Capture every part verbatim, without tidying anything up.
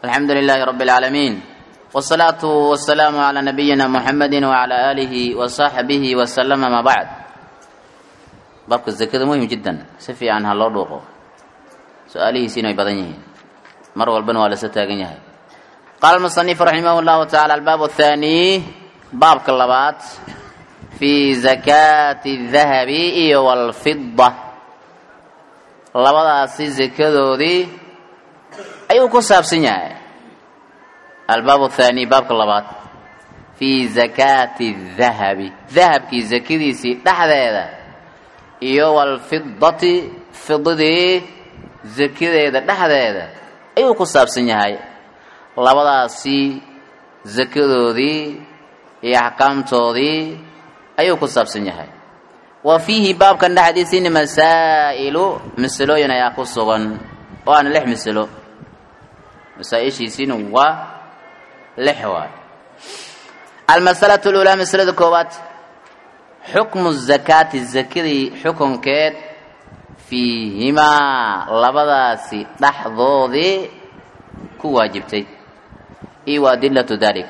الحمد لله رب العالمين والصلاة والسلام على نبينا محمد وعلى آله وصحبه وسلم ما بعد. باب الزكاة مهم جدا سفي عنها الله دوقه سؤاله سينو يبضنيه مر والبن ولا ستاقنيه. قال المصنف رحمه الله تعالى الباب الثاني باب كلبات في زكاة الذهب والفضة لبدا سي زكاة دي أيو كساب سنيا. الباب الثاني باب كلبات في زكاة الذهب ذهب كي زكاة سي دحديدا iyo wal fiddati fiddadi zakadeeda dhaxdeeda ayuu ku saabsan yahay. labadaasi zakadoodii iyo ahkaamtoodii ayuu ku saabsan yahay. wa fihi baabkan dhaxdiisina masaa'ilu misalooyin ayaa ku sugan oo aan lix misalo masaa'ishiisina waa lix waa. almasalatu alula masalada koowaad حكم الزكاة الزكاة حكم كيد فيهما لبداسي دحضودي كواجبتي ايوا أدلة ذلك.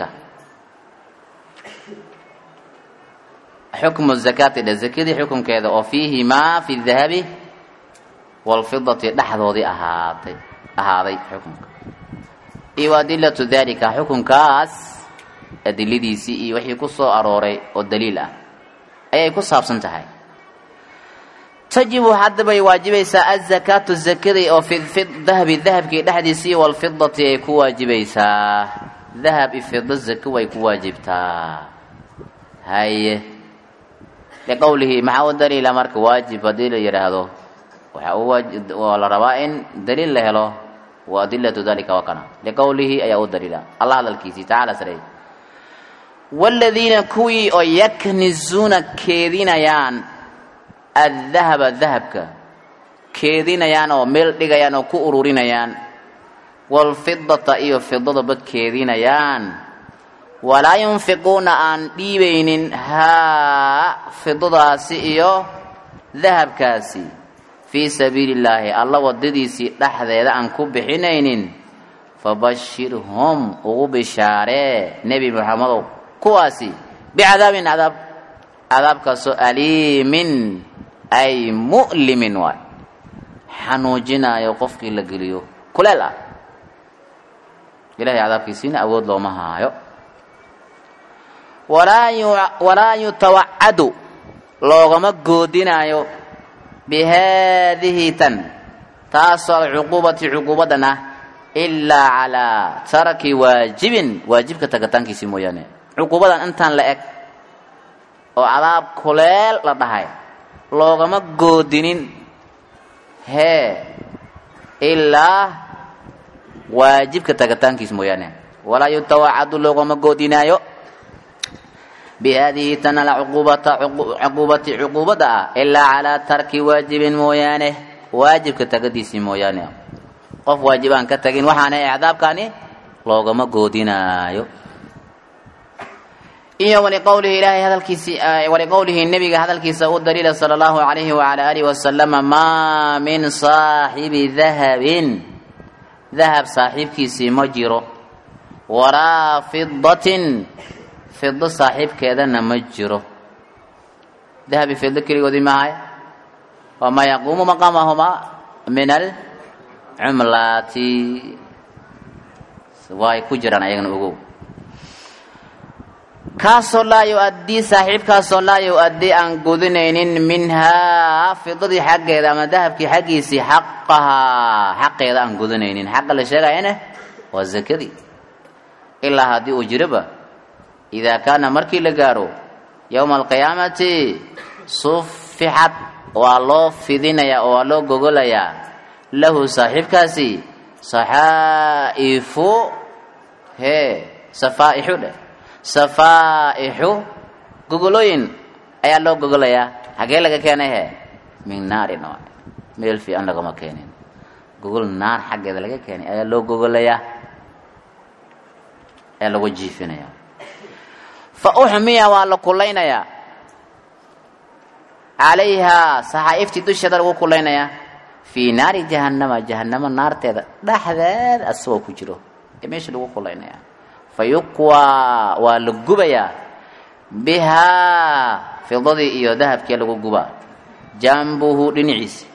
حكم الزكاة الزكاة حكم كيد وفيهما في الذهب والفضة دحضودي أهاتي أهاتي حكم ايوا أدلة ذلك حكم كاس أدلة دي سي اي وحي كسو أروري والدليل ayay ku saabsan tahay. tajibu hadaba waajibaysa az-zakatu zakadi oo fi dhahabi dhahabki dhaxdiisi wal fiddati ay ku waajibaysa dhahab ifidda zakku way ku waajibtaa. haye liqawlihi ma'a dalil marka waajib hadii la yiraahdo waxa uu waajib oo la rabaa in dalil la helo wa adillatu dhalika wa kana liqawlihi ay uu dalila Allah hadalkiisi ta'ala saray والذين كوي أو يكنزون كيدينيان الذهب ذهبك كيدينيان أو مل دغيان أو كورورينيان والفضة إيو فضة بك كيدينيان ولا ينفقون عن ديبين ها فضة سئيو ذهب كاسي في سبيل الله الله ودديسي دحديدا أن كبحينين فبشرهم وبشاره نبي محمد كواسي بعذاب عذاب عذاب كسو أليم أي مؤلم واي حنوجنا يوقفك لقليو كللا إلهي عذاب كيسين أود لو مهايو ولا ولا يتوعد لوغم قودنا يو بهذه تن تاصل عقوبة عقوبتنا إلا على ترك واجب واجب كتكتان كيسي موياني عقوبة أنتان لأك أو عذاب كليل لدهاي لوغما قودنين هي إلا واجب كتكتان كيس موياني ولا يتوعد لوغما قودنايو بهذه تنال عقوبة عقوبة عقوبة إلا على ترك واجب موياني واجب كتكتيس موياني qof waajibaan ka tagin waxaana عذابكاني loogama goodinaayo. iyo wali qowlihi ilaahi hadalkiisi wali qowlihi nabiga hadalkiisa uu daliil sallallahu alayhi wa ala alihi wa sallam ma min saahibi dhahabin dhahab saahibkiisi ma jiro wara fiddatin fidda saahibkeedana ma jiro. dhahab fidda kaligoodi maahay wa ma yaqumu maqamahuma min al عملاتي واي كجران ايغن اوغو كاسو لا يؤدي صاحب كاسو لا يؤدي ان غدنين منها فضدي حقيدا ما ذهبكي حقيسي حقها حقيدا ان غدنين حق لا شيغاينه وزكدي الا هذه اجربه اذا كان مركي لغارو يوم القيامه صفحت والله فيدنا والله غوغليا له صاحب كاسي صحائف هي صفائح صفائح غوغلوين ايا لو غوغليا حاجه لغا كينه هي من نار نوع ميل في ان لغا ما كينين غوغل نار حاجه لغا كينه ايا لو غوغليا ايا لو جيفينيا فاحمي ولا كلينيا عليها صحائفتي دشدر وكلينيا في نار جهنم جهنم نار تيدا دحداد اسو كجرو meesha lagu qulaynaya fayuqwa waa la gubayaa bihaa fidadii iyo dahabkii lagu gubaa jambuhu dhinaciisi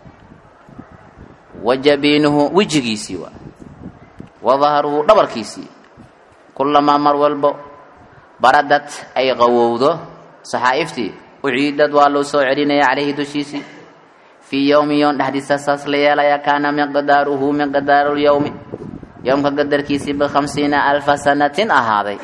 wajabiinuhu wejigiisii waa wadahruhu dhabarkiisii kulamaa mar walbo baradad ay qawowdo saxaa'iftii uciidad waa loo soo celinaya calayhi dushiisii fii yowmi yoon dhexdiisa saas la yeelaya kaana miqdaaruhu miqdaaru lyowmi yowmka qadarkiisii bikhamsiina alfa sanatin ahaaday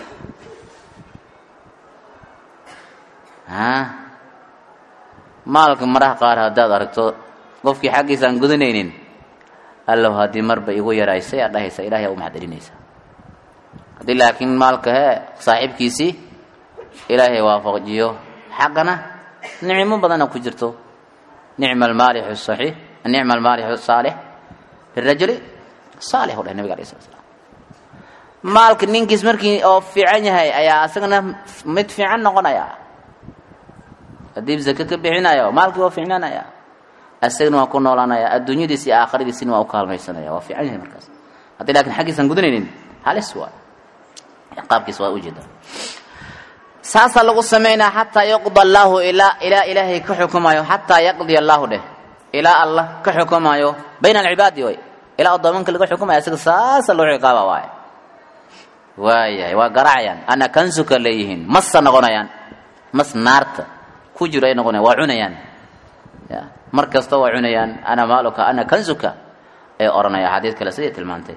maalka maraha qaar haddaad aragto qofkii xaggiisa aan gudanaynin allow haddii marba igu yaraysay aad dhahaysa ilahay aa u mahad celinaysa haddii laakiin maalka hee saaxiibkiisii ilaahay waafajiyo xaqana nicmo badana ku jirto nicma almaalixu saxiix nicma almaalixu saalix lirajuli saalix u dhahay nabiga alayhi salatu wasalaam maalka ninkiis markii oo fiican yahay ayaa asagana mid fiican noqonaya haddii zaka ka bixinayo maalkii waa fiicnaanaya asagana waa ku noolaanaya adduunyadiisi iyo aakhiradiisina waa u kaalmaysanaya waa fiican yahay markaas haddii laakiin xaggiisan gudanaynin halis waay qaabkiis waa ujeeda saasaa lagu samaynaa xataa yuqda allaahu ilaa ilaa ilaahay ka xukumayo xataa yaqdiya allaahu dheh ilaa allah ka xukumayo bayna alcibaadi way ilaa addoomanka laga xukumayo isaga saasa loo ciqaaba waaye waayahay waa garaacayaan ana kansuka leeyihiin masa noqonayaan mas naarta ku jiro ay noqonayaan waa cunayaan ya mar kasta waa cunayaan ana maaluka ana kansuka ee oranaya xadiid kale sidii tilmaantay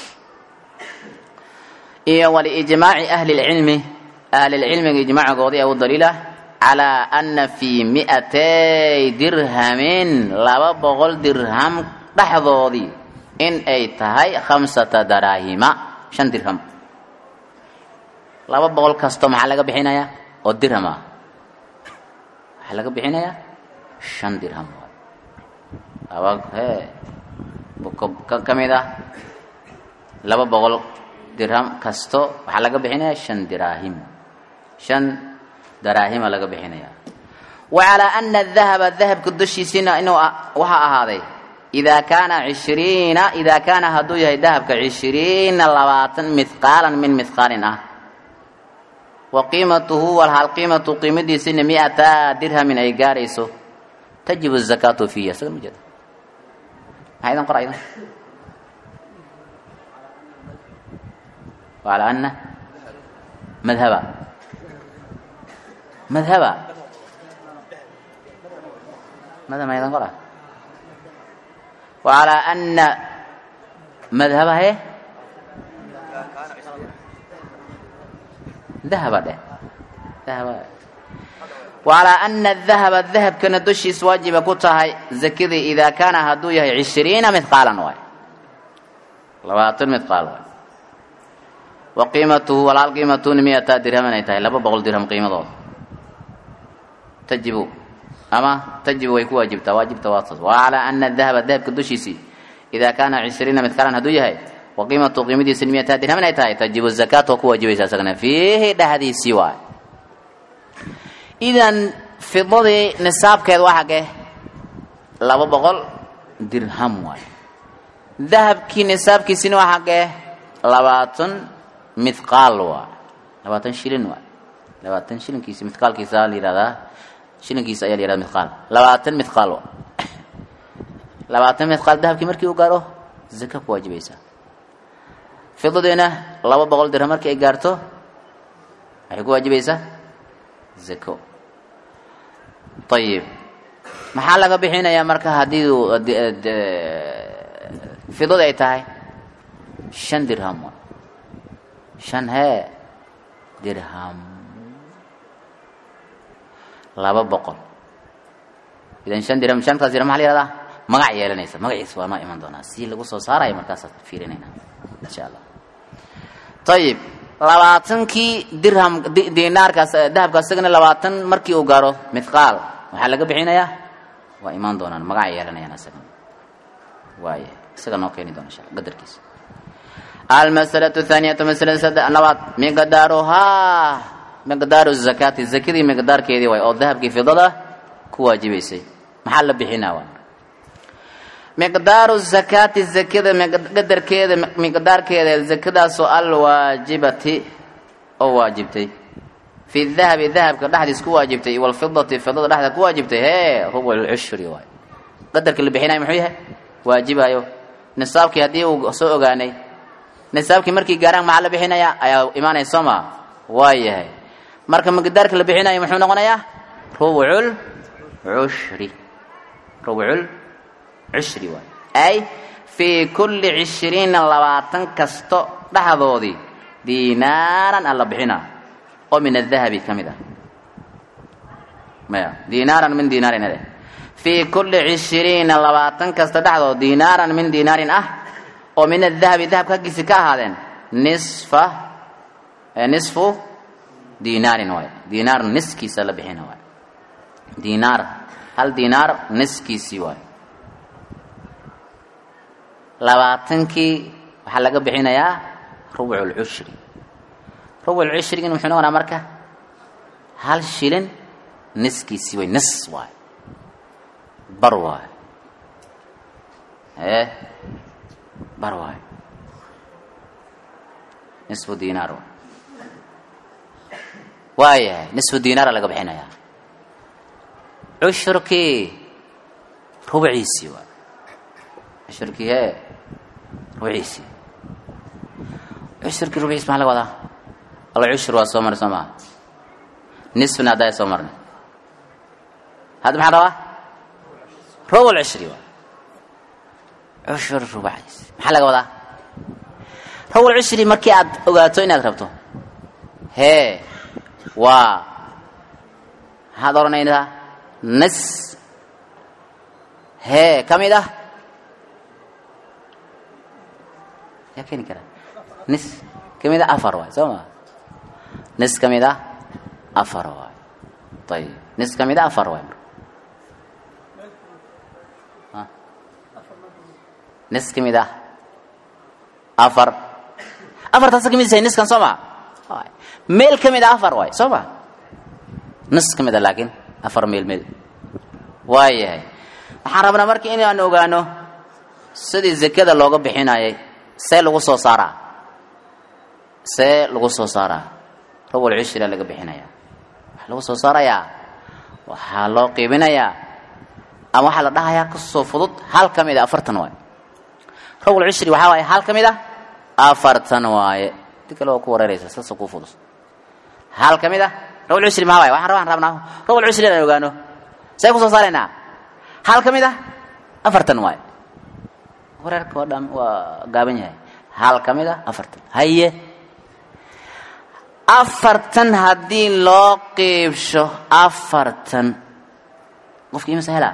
iyo waliijmaaci ahli lcilmi ahli lcilmiga ijmaacigoodii abu daliila calaa ana fii mi'atay dirhamin laba boqol dirham dhexdoodii in ay tahay khamsata daraahima shan dirham laba boqol kasto maxaa laga bixinayaa oo dirham ah waxaa laga bixinayaa shan dirham laba hee ka ka mid ah laba boqol dirham kasto waxaa laga bixinayaa shan diraahim shan daraahima laga bixinayaa wa calaa ana adahaba dahabka dushiisina inuu waxaa ahaaday idaa kaana cishriina idaa kaana hadduu yahay dahabka cishriina labaatan mithqaalan min mithqaalin ah wa qiimatuhu walhal qiimatu qiimadiisina mi'ata dirhamin ay gaarayso tajibu zakaatu fiiha isaga ma jeeda maxaa idan qora idan وعلى أن مذهبا مذهبا ماذا ما يذكره وعلى أن مذهبا هي ذهب ده ذهب وعلى أن الذهب الذهب كان دشيس واجب كتها زكذي إذا كان هدويه عشرين مثقالا واي لباتن مثقال واي وقيمته ولا قيمته مئة درهم نيتاي لبا بقول درهم قيمته تجب أما تجب ويكون واجب تواجب تواصل وعلى أن الذهب الذهب كدوشيسي إذا كان عشرين مثقالا هدويه وقيمته قيمته سنمية درهم نيتاي تجب الزكاة وكو واجب يساسقنا فيه ده هذه السواء إذن في ضد نصاب كذا واحد لبا بقول درهم واي ذهب كي نصاب كي سنة واحد لباتن مثقال waa labaatan shilin waa labaatan shilinkiisa mithqaalkiisa la yiraahdaa shilinkiisa ayaa la yiraahdaa mithqaal labaatan mithqaal waa labaatan mithqaal dahabkii markii uu gaaro zaka ku waajibaysa fidadeena laba boqol dirham markii ay gaarto waxay ku waajibaysaa zako طيب maxaa laga bixinayaa marka hadii fidada ay tahay shan dirham shan hee dirham laba boqol idan shan dirham shantaas dirham maxaa la yihahdaa magac yeelanaysa magaciisa waa noo iman doonaa si lagu soo saarayo markaasaad fiirinayna insha allah ayib labaatankii dirham dinaarkaas dahabkaas isagana labaatan markii uu gaaro mithqaal waxaa laga bixinayaa waa imaan doonaan magac yeelanayaan isagana waaye isaga noo keeni doona insha allah qadarkiisa المسألة الثانية مسألة نوات مقدارها مقدار الزكاة الزكاة مقدار كذي واي أو ذهب كيف ضده كواجبيسي محل بحنا وان miqdaaru zakaati zakada qadarkeeda miqdaarkeeda zakadaasoo alwaajibati oo waajibtay fi dahabi dahabka dhexdiis ku waajibtay walfidati fidada dhexda ku waajibtay hee rubu al-ushri waay qadarka la bixinay muxuu yahay waajibayo nisaabkii hadii uu soo ogaanay nisaabkii markii gaaraan maxaa la bixinaya ayaa imaanayso ma waayahay marka miqdaarka la bixinayo muxuu noqonayaa rubu'ul ushri rubu'ul ushri waay ay fi kulli عشرين labaatan kasto dhaxdoodii dinaaran alla bixina oo min الذهب kamida ma dinaaran min dinaarin hada fi kulli عشرين labaatan kasto dhaxdood dinaaran min dinaarin ah oo min الذهب ذهب kagiisi ka ahaadeen nisfa nisfu dinaarin waay dinaar niskiisa la bixina waay dinaar hal dinaar niskiisi waay labaatankii waxaa laga bixinayaa rubu'ul ushri rubu'ul ushri in wuxuu noqonaa marka hal shilin niskiisi way nis waay bar waay eh bar waay nisfu dinar waay nisfu dinar laga bixinayaa ushrkii rubuciisi waay ushrkii he rubuciisi ushrkii rubuciisi maxaa laga wadaa al-ushru waa soo marnay sooma nisfna hadaa soo marnay hadda maxaa rabaa rubu'ul ushri waay ushur rubuciisi maxaa laga wadaa rubu'ul ushri markii aad ogaato inaad rabto hee waa maxaad oranaysaa nis hee kamid ah yaa keeni kara nis kamid ah afar waay soo ma nis kamid ah afar waay ayib nis kamid ah afar waay nis kamid ah afar afartaas kamid ah niskan soo ma meel kamid ah afar waay soo ma nis kamid ah laakiin afar meel meel waayahay waxaan rabnaa markii inaan ogaano sidii zakada looga bixinayay see lagu soo saaraa see lagu soo saaraa rubu'ul ushri laga bixinayaa waxa lagu soo saarayaa waxaa loo qiibinayaa ama waxa la dhahayaa ka soo fudud hal kamid ah afartan waay rubu'ul ushri waxa waay hal kamid ah afartan waaye dikala oo ku wareeraysa saas ku fudud hal kamid ah rubu'ul ushri ma waay waxaan rabaa rabnaa rubu'ul ushri la ogaano see ku soo saarayna hal kamid ah afartan waay wareerka oo dhan waa gaaban yahay hal kamid ah afartan haye afartan haddii loo qiibsho afartan qofkii ima sahla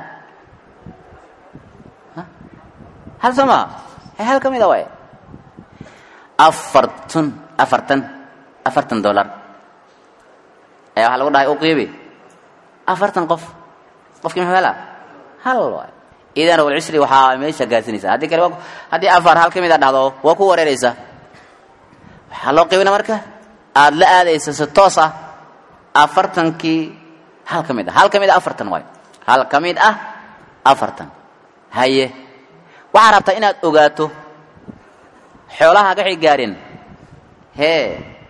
hal sama hal kamid ah waay afartan afartan afartan dollar ayaa waxaa lagu dhahay u qiibi afartan qof qofkii muxuu helaa hal waay idan rubu'ul ushri waxaa meesha gaarsinaysaa haddii kale haddii afar hal kamid ah dhacdo waa ku wareeraysaa waxaa loo qiibina marka aada la aadaysa si toos ah afartankii hal kamid ah hal kamid ah afartan waay hal kamid ah afartan haye waxaa rabtaa inaad ogaato xoolaha waxay gaareen hee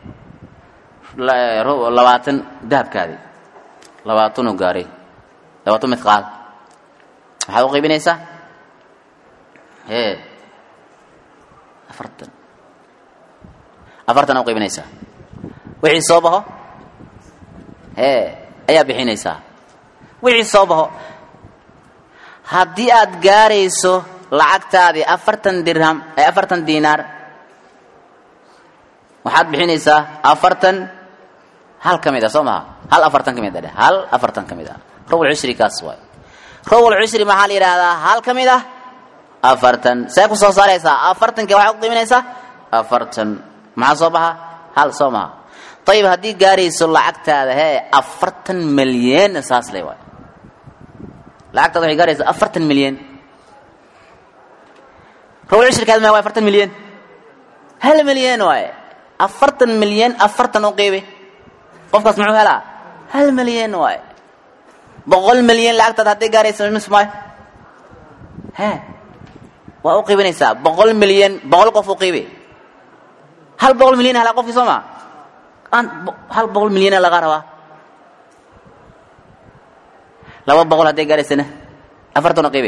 labaatan dahabkaadii labaatan u gaaray labaatan midqaal waxaad u qiibinaysaa hee afartan afartan u qiibinaysaa wixii soo baxo hee ayaa bixinaysaa wixii soo baxo haddii aad gaarayso lacagtaadii afartan dirham ee afartan diinaar waxaad bixinaysaa afartan hal kamid ah soo maha hal afartan kamid ah hal afartan kamid ah rubu'ul ushri kaas waay rubu'ul ushri maxaa la yidhaahdaa hal kamid ah afartan see ku soo saaraysaa afartankii waxaad u qiiminaysaa afartan maxaa soo baxa hal soo maha ayib haddii gaarayso lacagtaada hee afartan milyan saas le waay lacagtaada waxay gaaraysaa afartan milyan rubu'ul ushri ma waa afartan milyan hal milyan waay afartan milyan afartan u qiibi qofkaas muxuu helaa hal milyan waay boqol milyan lacagtaada hadday gaarayso mis maayo he waa u qiibanaysaa boqol milyan boqol qof u qiibi hal boqol milyan hal qof isoma aan hal boqol milyan laga rabaa laba boqol haday gaaraysana afartan qiibi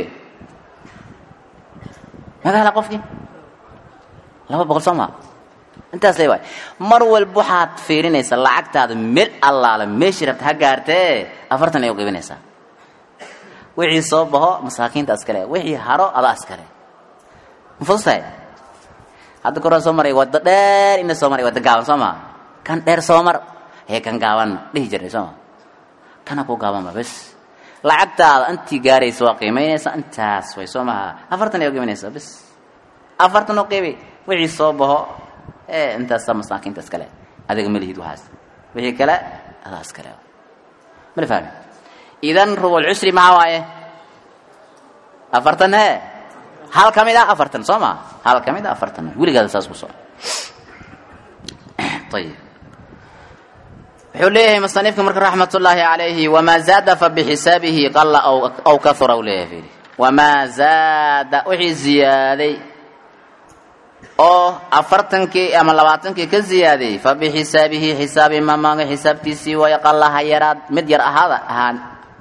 maga hal qofki laba boqol soma intaas leeyahay mar walba waxaad fiirinaysaa lacagtaada meel allaala meeshii rabta ha gaartee afartan ay u qiibanaysaa wixii soo baho masaakiinta askare wixii haro ada askare mufusay hadda kor soo maray wada dheer in soo maray wada gaaban soma kan dheer soo mar ee kan gaaban dhihi jiray soma kana ku gaaban ma bas lacagtaada anti gaarayso waa qiimeynaysa intaas way soo ma afartan ay u qiibanaysaa bas afartan oo qiibi wixii soo baho ee intaas masaakiinta askare adiga malihid waxaas wixii kale ada askare ma fahmi idan rubu al-usri ma waaye afartan he hal kamida afartan soma hal kamida afartan wiligaada saas ku soo طيب حليه مصنفك مرك رحمه الله عليه وما زاد فبحسابه قل او او كثر وليه فيه وما زاد وحي زياده او afartankii ama labaatankii ka ziyaaday فبحسابه حساب ما ما حسابتي ويقل هيراد mid yar ahada ahaan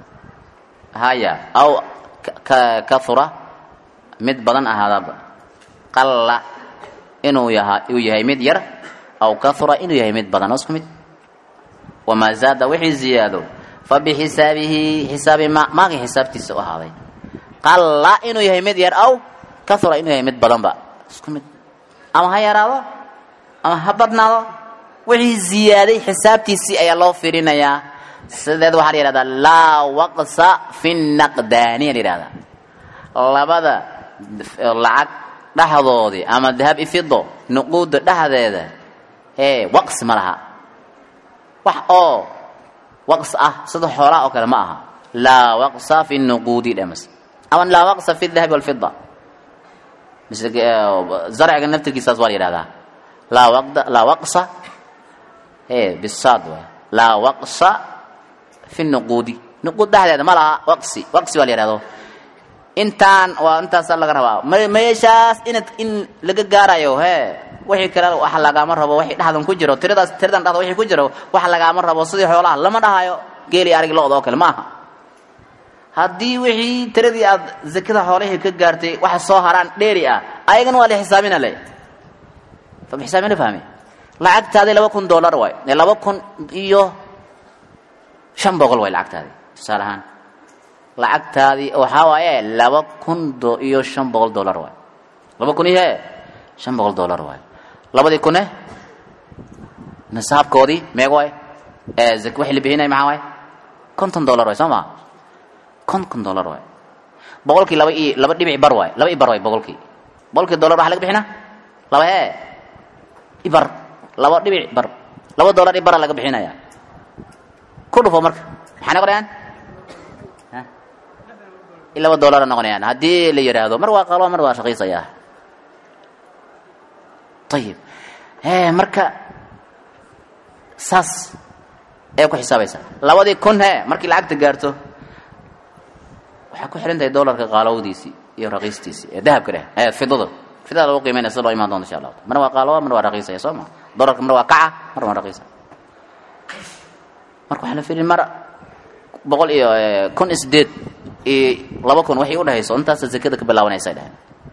haya aw kathura mid badan ahaadaba qalla inuu yahay uu yahay mid yar aw kathura inuu yahay mid badan isku mid wama zaada wixii ziyaado fa bihisabihi hisabi ma ma hisabtiisa u ahaaday qalla inuu yahay mid yar aw kathura inuu yahay mid badan ba isku mid ama ha yaraado ama ha badnaado wixii ziyaaday hisabtiisa ayaa loo fiirinayaa sideed waxa la yiraahdaa la waqsa fi naqdani la yiraahdaa labada lacag dhaxdoodi ama dahab ifido nuqud dhaxdeeda ee waqs malaha wax oo waqs ah sida xoolaa oo kale ma aha la waqsa fi nuqudi damas ama la waqsa fi dhahab wal fidda misal zarciga naftigiisa waa la yiraahdaa la waqda la waqsa ee bisad la waqsa في النقود نقود ده هذا ما لها وقسي وقسي ولا يرادو انتان وانت صار لك ربا ميشاس ان ان لغا غارايو هي وحي كلا waxa laga mar rabo wixii dhaxdan ku jiro tiradaas tiradan dhado wixii ku jiro waxa laga mar rabo sidii xoolaha lama dhahayo geeli arig lood oo kale maaha hadii wixii tiradii aad zakada xoolaha ka gaartay waxa soo haraan dheeri ah ayagana waa la xisaabina leh fa xisaabina fahmi lacagtaada laba kun dollar way laba kun iyo shan boqol way lacagtaadi salahan lacagtaadi waxa waaye laba kun iyo shan boqol dollar way laba kun iyo shan boqol dollar way labadii kun ee nisaabkoodii meeq way ee zak wixii la bixinay maxaa way konton dollar way soma konton dollar way boqolkii laba iyo laba dhibic bar way laba ibar way boqolkii boqolkii dollar waxa laga bixina laba ee ibar laba dhibic bar laba dollar ibar laga bixinaya كله فمرك حنا قريان ها إلا والدولار نقوليان هدي اللي يرادو مروا قالوا مروا شقيصة يا طيب ها مركا ساس ايكو حسابي سا لو دي كون ها مركي العقد جارتو وحكو حرنت الدولار كقالوا ديسي يا رقيستيسي ذهب كده ها في ضد في ذا لو قيمه نسلو ايمان دون ان شاء الله مروا قالوا مروا رقيصة يا سوما دولار مروا كعه مروا رقيصة marka waxa la fiirin mar boqol iyo kun isdeed ee laba kun waxay u dhahayso intaas zakada ka bilaabanaysa dhahay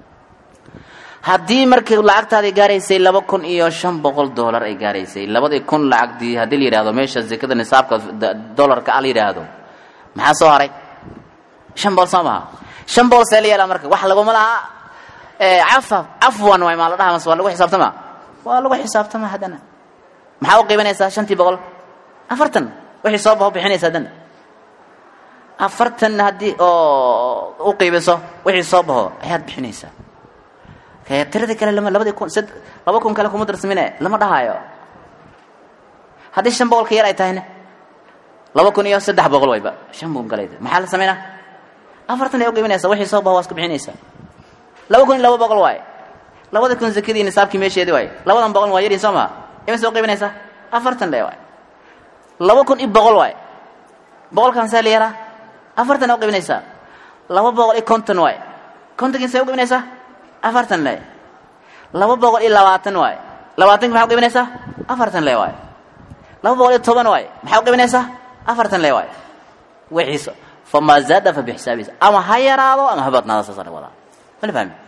hadii markii lacagtaadi gaaraysay laba kun iyo shan boqol dollar ay gaaraysay labada kun lacagtii hadii la yiraahdo meesha zakada nisaabka dollarka al yiraahdo maxaa soo haray shan boqol sama shan boqol saleeyala marka wax lagu malaha ee afa afwan way ma la dhahaa mas waa lagu xisaabtama waa lagu xisaabtama hadana maxaa u qiibanaysaa shantii boqol afartan wixii soo baxo bixinaysa dan afartan hadii oo u qiibiso wixii soo baxo ayaad bixinaysa kay tirada kale lama labada kun sad laba kun kale kuma darsamine lama dhahayo hadii shan boqol ka yar ay tahayna laba kun iyo saddex boqol wayba shan boqol kale maxaa la sameeyna afartan ay u qiibanaysa wixii soo baxo waas ka bixinaysa laba kun iyo laba boqol way labada kun zakadii nisaabkii meesheedii way labadan boqol waa yar soo ma ima soo qiibanaysa afartan leh way laba kun iyo boqol way boqol kan saleeyara afartan oo qiibanaysa laba boqol iyo konton way konton kan say u qiibanaysa afartan le laba boqol iyo labaatan waay labaatan maxaa u qiiminaysaa afartan le waay laba boqol iyo toban waay maxaa u qiiminaysaa afartan le waay wixiisa fama zaada fa bixisaabiisa ama ha yaraado ama ha badnaado saasana wadaa ma la fahmi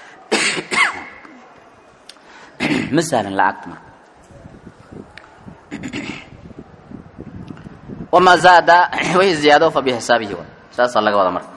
مثلا لعقتنا وما زاد وهي زيادة فبحسابه ساس الله قوضا مر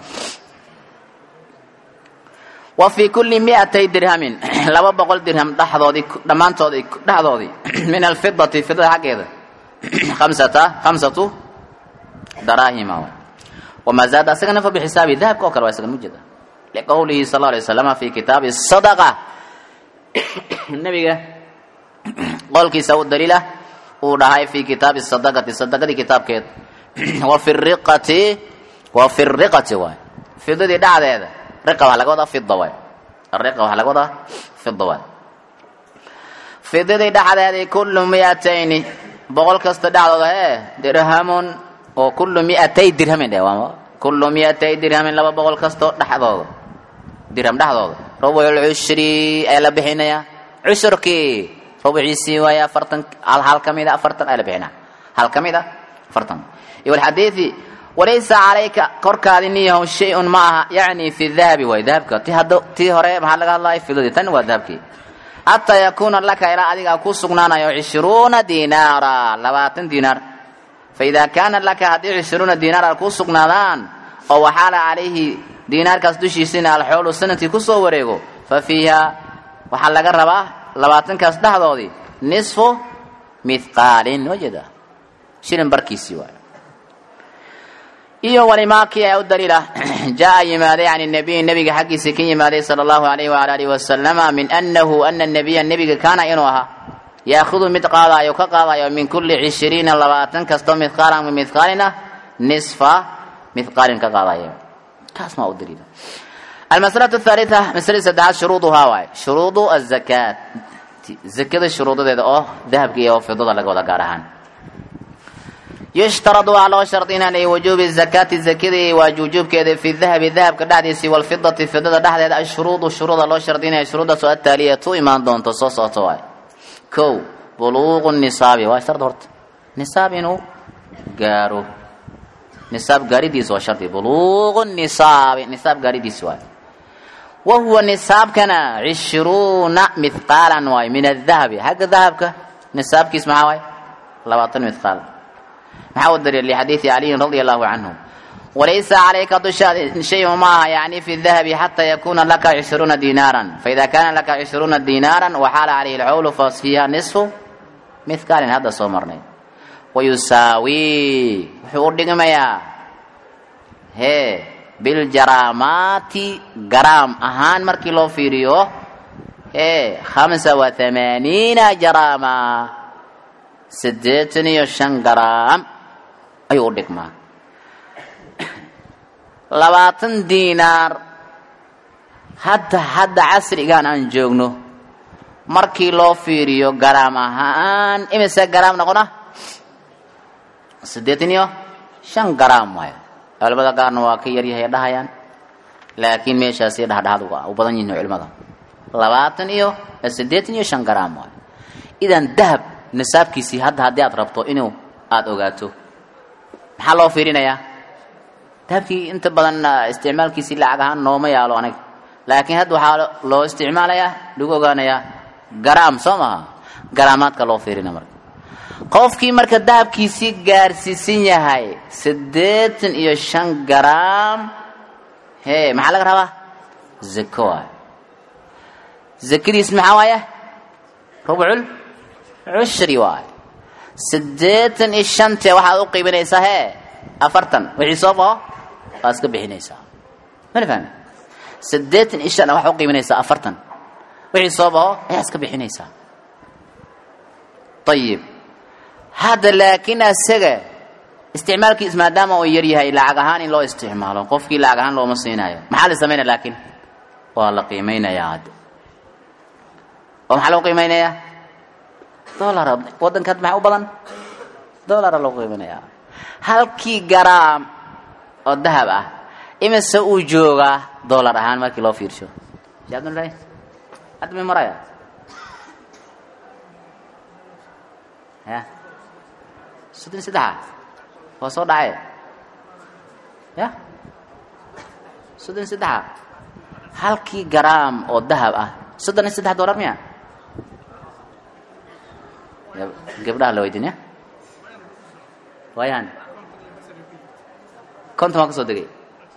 وفي كل مئتي درهم لما بقول درهم دحضودي دمان تودي دحضودي من الفضة فضة حقيقة خمسة خمسة دراهم وما زاد سكن فبحسابه ذهب كوكر ويسكن مجد لقوله صلى الله عليه وسلم في كتاب الصدقة النبي قال كيسا الدليل ودهاي في كتاب الصدقة الصدقة دي كتاب كيت وفي الرقة وفي الرقة واي في ضد دع هذا رقة على قوضة في الضواي الرقة على قوضة في الضواي في ضد دع هذا كل مئتين بقول كاستدع هذا درهم وكل مئتي درهم ده كل مئتي درهم لما بقول كاستدع هذا درهم ده هذا ربع العشري ألا بحنا عشركي ربع سويا فرتن على هال كميدا فرتن ألا بحنا هال كميدا فرتن يقول الحديث وليس عليك كرك هذه شيء معها يعني في الذهب وذهبك تهدو تهري محل الله في ذهب وذهبك حتى يكون لك إلى أديك أكو سقنانا عشرون دينارا لباتن دينار فإذا كان لك هذه عشرون دينارا أكو سقنان أو حال عليه دينار كاسدوشي سنة الحول سنة كسو وريغو ففيها وحال لك الربا لباتن كاسده دودي نصف مثقال وجدا شيرن بركيسي واي iyo walimaaki ay u dalila jaa yimaade yani nabi nabiga xaqiisa ka yimaade sallallahu alayhi wa alihi wasallam min annahu anna an-nabiy nabiga kana inuu aha yaakhudhu midqala ayo ka qaadayo min kulli عشرين labatan kasto midqalan min midqalina nisfa midqalin ka qaadayo taas ma u dalila المسألة الثالثة مسألة سدعة شروطها واي شروط الزكاة زكاة الشروط ده اه ذهب كي او فضة لك ولا قارهان يشترط على شرطين لوجوب الزكاة الزكاة وجوب كده في الذهب الذهب كدحديسي والفضة الفضة دحديد الشروط الشروط على شرطين شروط سؤال التالية تو إيمان دون تصوص واي كو بلوغ النصاب واي شرط هرت نصاب إنه قارو نصاب قاري ديس وشرط بلوغ النصاب نصاب قاري ديس واي وهو نصاب كان عشرون مثقالا واي من الذهب حق ذهبك نصاب كيس معاه واي لباطن مثقال محاول دليل لحديث علي رضي الله عنه وليس عليك شيء ما يعني في الذهب حتى يكون لك عشرون دينارا فإذا كان لك عشرون دينارا وحال عليه العول ففيها نصف مثقال هذا صومرني ويساوي حور دقميا هي بالجرامات جرام أهان مركيلو فيريو هي خمسة وثمانين جراما سدتني وشن جرام أيو دقما لباتن دينار حتى حد عصر كان أنجوجنو مركيلو فيريو جرام أهان إمسا جرام نقوله سدتني وشن جرام واي علماء قالوا واقعي يريه دهيان لكن ماشى سير ده ده هذا وبدن ينو علماء لباتن إيو سدتني وشن جرام واي إذا ذهب نصاب كيسي هاد هاديات ربطو إنه آد أوغاتو محلو فيرين يا تابكي انت بدن استعمال كيسي لعقهان نوما يالو عنك لكن هاد وحالو لو استعمال يا لغو غانا يا غرام سوما غرامات كالو فيرين مرك قوفكي مركا دهب كيسي غارسيسين يهاي سديتن إيو شان غرام هي محلق روا زكوا زكري اسمها وايا ربع عشري واي سديتن الشنطة واحد أوقي بنيسا هي أفرتن وحي صوبها أسكب بحنيسا ما نفهم سديتن الشنطة واحد أوقي بنيسا أفرتن وحي صوبها هي أسكب بحنيسا طيب هذا لكن السجى استعمالك اسمه دام ويريها إلى عجهان لو استعماله قفك إلى عجهان لو مصيناه محل سمينا لكن والله قيمينا يا عاد ومحل قيمينا يا دولار ودن كات معه بدن دولار لو قيمنا يا هل كي جرام الذهب إما سوجوجا دولار هان ما كيلو فيرشو شاهد من رأي حد من مرايا ها صدن سدحة وصود عاية يا صدن سدحة halkii garaam oo dahab ah soddon iyo saddex dollar miya gabdhaha la weydiinaya waayaan konton waa ka soo degay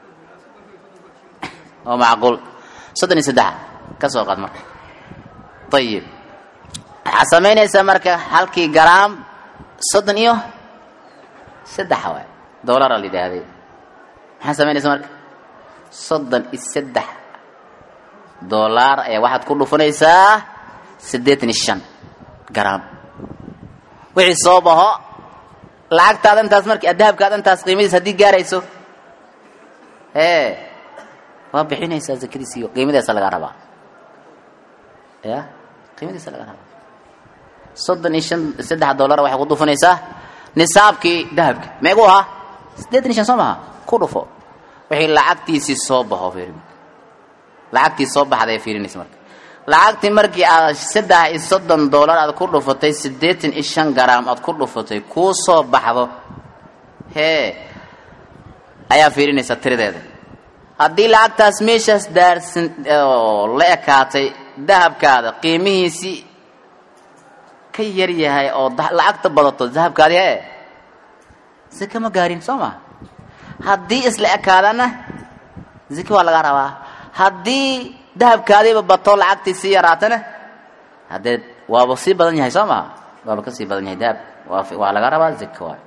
oo macquul soddon iyo saddex ka soo qaad marka ayib waxaa samaynaysaa marka halkii garaam soddon iyo saddex waay dollara la yidhaahday maxaa samaynaysaa marka soddon iyo saddex dollar ayaa waxaad ku dhufanaysaa siddeetan iyo shan garaam wixii soo baxo lacagtaada intaas markii dahabkaada intaas qiimadiisa haddii gaarayso ee waa bixinaysaa zakadiisa iyo qiimadiisa laga rabaa ya qiimadiisa laga rabaa soddon iyo shan saddex dollar waxay ku dhufanaysaa nisaabkii dahabka meequu ahaa siddeetan iyo shan soo maha ku dhufo wixii lacagtiisii soo baxo fiirin lacagtii soo baxday fiirinaysa marka lacagtii markii aad saddex iyo soddon dollar aad ku dhufatay siddeetan iyo shan garaam aad ku dhufatay kuu soo baxdo hee ayaa fiirinaysa tiradeeda haddii lacagtaas meeshaas daarsan oo la ekaatay dahabkaada qiimihiisii ka yar yahay oo lacagta badato dahabkaadii hee zaka ma gaarin soo ma haddii isla ekaadana zaka waa laga rabaa haddii dahabkaadiiba bato lacagtii sii yaraatana haddee waaba sii badan yahay soo maha waaba ka sii badan yahay dahab waa laga rabaa zaka waay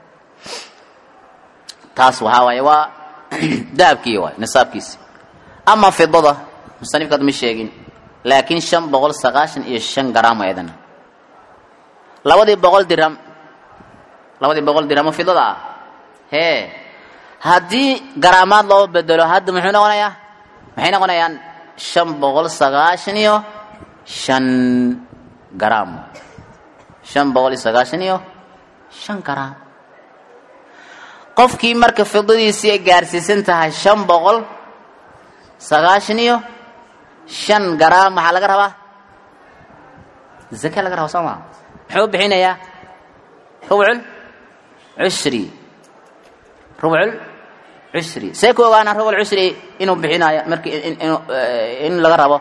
taas waxaa waaye waa dahabkii waay nisaabkiisi ama fidada musanifkaad ma sheegin laakiin shan boqol sagaashan iyo shan garaam ayadana labadii boqol dirham labadii boqol dirham oo fidada ah hee haddii garaamaad loo bedelo hadda muxuu noqonayaa maxay noqonayaan shan boqol sagaashan iyo shan garaam shan boqol iyo sagaashan iyo shan garaam qofkii marka fidadiisii ay gaarsiisan tahay shan boqol sagaashan iyo shan garaam maxaa laga rabaa zaka laga rabaa soo maa muxuu bixinayaa rubcul cushri rubcul cushri see ku ogaana rubcul cushri inuu bixinayo markii inuu in laga rabo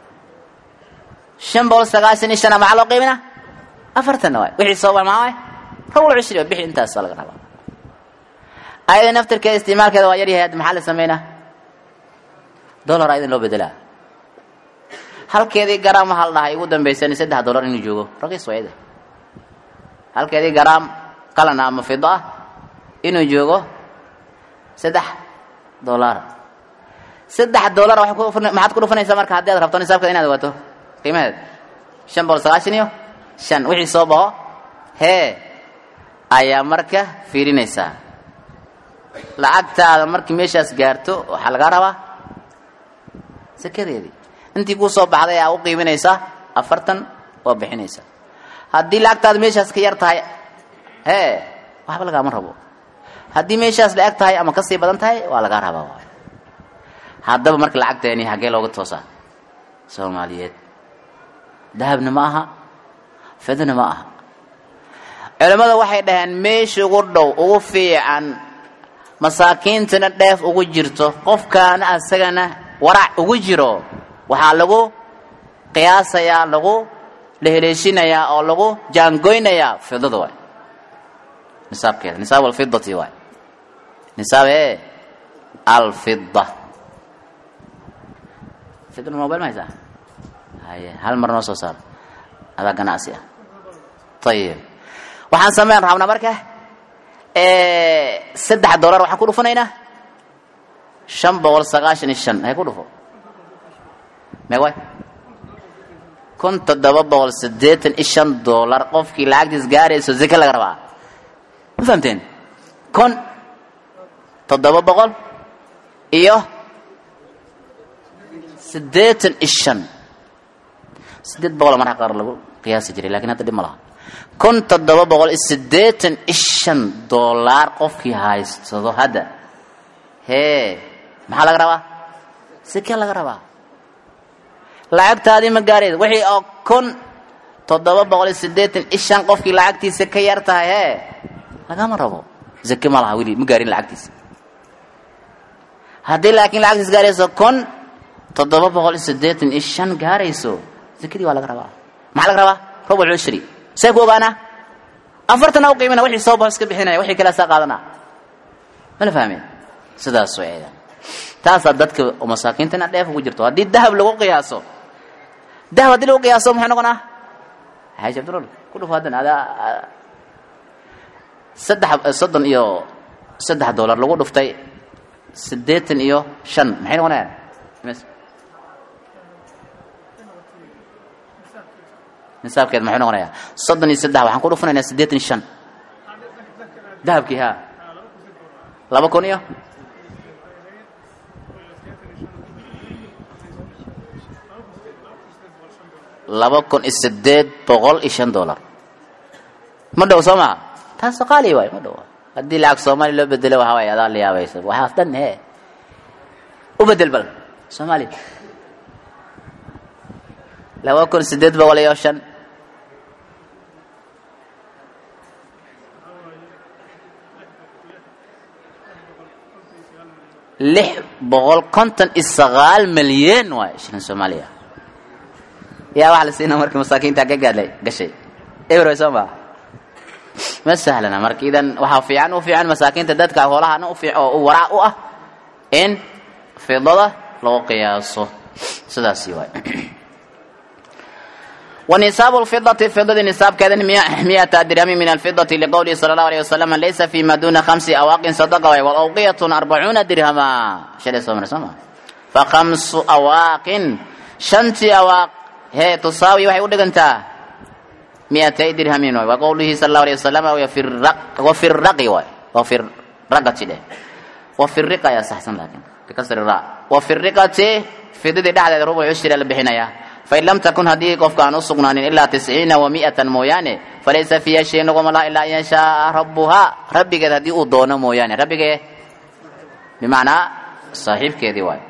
shan boqol sagaashan iyo shan maxaa loo qiiminaa afartan waay wixii soo bax maxaa waay rubcul cushri bixi intaas laga rabaa ayada naftirkeeda isticmaalkeeda waa yar yahay hadda maxaa la sameynaa dollar ayada loo bedelaa halkeedii garaam waxaa la dhahay ugu dambaysan saddex dollar inuu joogo raqiis waayada halkeedii garaam qalana ama fido ah inuu joogo saddex dollar saddex dollar waxay ku maxaad ku dhufanaysaa marka haddii aad rabto nisaabkeeda inaad wato qiimaheed shan boqol sagaashan iyo shan wixii soo baxo hee ayaa marka fiirinaysaa lacagtaada markii meeshaas gaarto waxaa lagaa rabaa sakadeedii intii kuu soo baxday aa u qiiminaysaa afartan waa bixinaysaa haddii lacagtaada meeshaas ka yar tahay hee waxba lagaama rabo haddii meeshaas la eg tahay ama kasii badan tahay waa lagaa rabaa waay haddaba marka lacagteeni haggee looga toosaa soomaaliyeed dahabna ma aha fidana ma aha culimmada waxay dhaheen meesha ugu dhow ugu fiican masaakiintana dheef ugu jirto qofkaana asagana warac ugu jiro waxaa lagu qiyaasayaa lagu leheleeshinayaa oo lagu jaangoynayaa fidada waay nisaabkeeda nisaab alfidati waay nisaab ee alfida fidana mobile ma haysaa haye hal mar noo soo saar adaa ganacsi ah ayib waxaan sameyn rabnaa marka saddex dollar waxaan ku dhufanaynaa shan boqol sagaashan iyo shan hay ku dhufo meeq waay kun toddoba boqol siddeetan iyo shan dollar qofkii lacagtiis gaarayso zaka laga rabaa ma fahamteen kun toddoba boqol iyo siddeetan iyo shan siddeed boqol marka qaar lagu qiyaasi jiray laakiin hadda dhib ma laha kun toddoba boqol iyo siddeetan iyo shan dollar qofkii haysado hadda hee maxaa laga rabaa zaka laga rabaa lacagtaadii ma gaareed wixii oo kun toddoba boqol siddeetan ishan qofkii lacagtiisa ka yar tahay hee lagama rabo zake ma laha weli ma gaarin lacagtiisa haddii laakiin lacagtiisa gaarayso kun toddoba boqol siddeetan ishan gaarayso zakadii waa laga rabaa maxaa laga rabaa rubuc ushri see ku ogaana afartan u qiimina wixii soo baxo iska bixinaya wixii kale saa qaadana ma la fahmeen sidaas weeyaan taasaa dadka masaakiintana dheef ugu jirto haddii dahab lagu qiyaaso dahab haddii lagu qiyaaso muxuu noqonaa haaj abdurul ku dhufo haddan adaa saddex soddon iyo saddex dollar lagu dhuftay siddeetan iyo shan maxay noqonayaan nisaabkeed maxuu noqonayaa soddon iyo saddex waxaan ku dhufanaynaa siddeetan iyo shan dahabkii haa laba kun iyo laba kun iyo siddeed boqol iyo shan dollar ma dhow soo maha taas qaali waay ma dhow haddii lacag soomaali loo bedelo waxa waay adaa la yaabaysa waxaas dhan hee u bedel bal soomaali laba kun siddeed boqol iyo shan lix boqol konton iyo sagaal milyan waay shilin soomaaliya yaa wax la siina marka masaakiinta ka gaadlay gashay euro soma ma sahlana marka idan waxa fiican u fiican masaakiinta dadka hoolahana u fiican oo waraa u ah in fidada loo qiyaaso sidaas waay ونصاب الفضة فضة نصاب كذا مئة درهم من الفضة لقوله صلى الله عليه وسلم ليس فيما دون خمس أواق صدقة والأوقية أربعون درهما شلي سمر سما فخمس أواق شنت أواق هي تساوي وحي ودك أنت مئتي درهم وقوله صلى الله عليه وسلم وفي الرق وفي الرق وفي الرقة ده وفي الرقة يا سحسن لكن بكسر الراء وفي الرقة فضة دعوة ربع عشر البحنايا فإن لم تكن هذه قف كان سقنان إلا تسعين ومئة مويانة فليس فيها شيء نقوم الله إلا إن شاء ربها ربك هذه أدونا مويانة ربك بمعنى صاحب كذي واي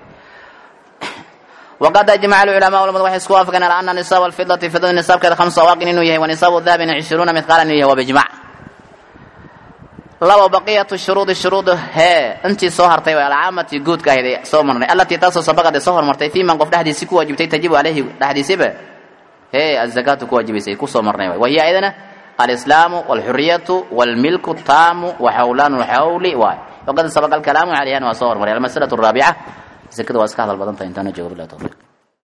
وقد أجمع العلماء والمدوح سكوا فكان أن نصاب الفضة فضة النصاب كذا خمس أواق إنه ونصاب الذهب عشرون مثقالا إنه وبجمع لو بقية الشروط الشروط هي أنت صهر تيوي العامة جود كهذه صومرني التي تصل سبقة صهر مرتين في من قف لحد سكوا جبتي تجيب عليه لحد سبه هي الزكاة كواجب سيكو صومرني وهي أيضا الإسلام والحرية والملك التام وحولان الحول واي وقد سبق الكلام عليها وصور مريم المسألة الرابعة زكاة واسكاه البطن فإنتان جواب الله توفيق